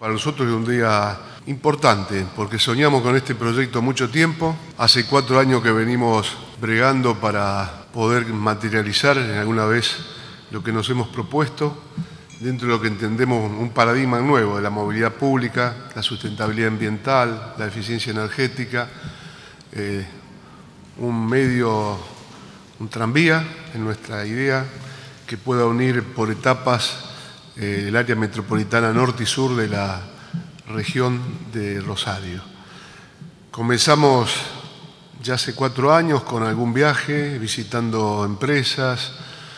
Para nosotros es un día importante porque soñamos con este proyecto mucho tiempo. Hace 4 años que venimos bregando para poder materializar alguna vez lo que nos hemos propuesto dentro de lo que entendemos un paradigma nuevo de la movilidad pública, la sustentabilidad ambiental, la eficiencia energética, un tranvía en nuestra idea que pueda unir por etapas el área metropolitana norte y sur de la región de Rosario. Comenzamos ya hace 4 años con algún viaje, visitando empresas,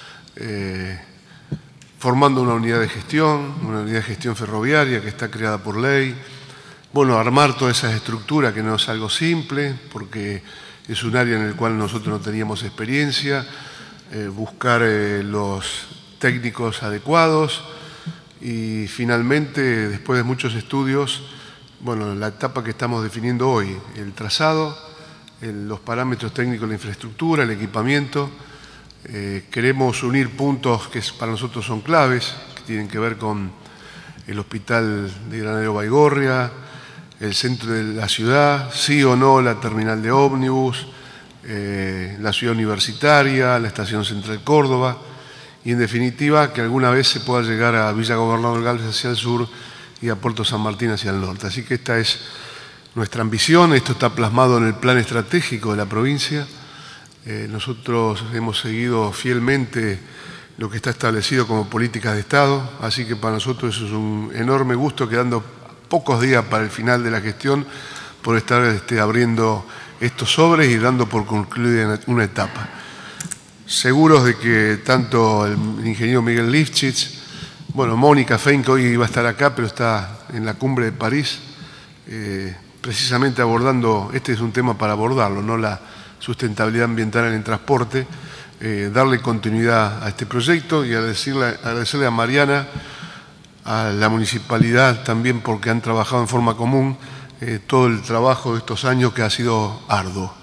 formando una unidad de gestión ferroviaria que está creada por ley. Bueno, armar todas esas estructuras que no es algo simple, porque es un área en el cual nosotros no teníamos experiencia, buscar los técnicos adecuados y finalmente, después de muchos estudios, bueno, la etapa que estamos definiendo hoy, el trazado, los parámetros técnicos de la infraestructura, el equipamiento. Queremos unir puntos que para nosotros son claves, que tienen que ver con el hospital de Granadero Baigorria, el centro de la ciudad, sí o no la terminal de ómnibus, la ciudad universitaria, la estación central Córdoba y en definitiva que alguna vez se pueda llegar a Villa Gobernador Galvez hacia el sur y a Puerto San Martín hacia el norte. Así que esta es nuestra ambición, esto está plasmado en el plan estratégico de la provincia. Nosotros hemos seguido fielmente lo que está establecido como políticas de Estado, así que para nosotros eso es un enorme gusto, quedando pocos días para el final de la gestión, por estar abriendo estos sobres y dando por concluida una etapa. Seguros de que tanto el ingeniero Miguel Lifchitz, bueno, Mónica Fein, que hoy iba a estar acá, pero está en la cumbre de París, precisamente abordando, este es un tema para abordarlo, ¿no? La sustentabilidad ambiental en el transporte, darle continuidad a este proyecto y agradecerle a Mariana, a la municipalidad también porque han trabajado en forma común todo el trabajo de estos años que ha sido arduo.